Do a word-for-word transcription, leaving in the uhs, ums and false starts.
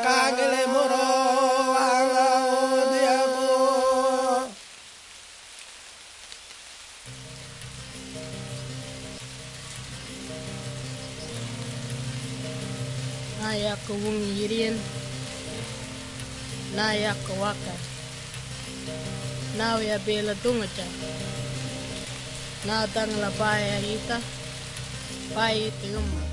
kangele moro wala odiago Naya ka wungi yirien Naya ka waka Now ya bela dungaja Na dang la baya ita Pai ita yuma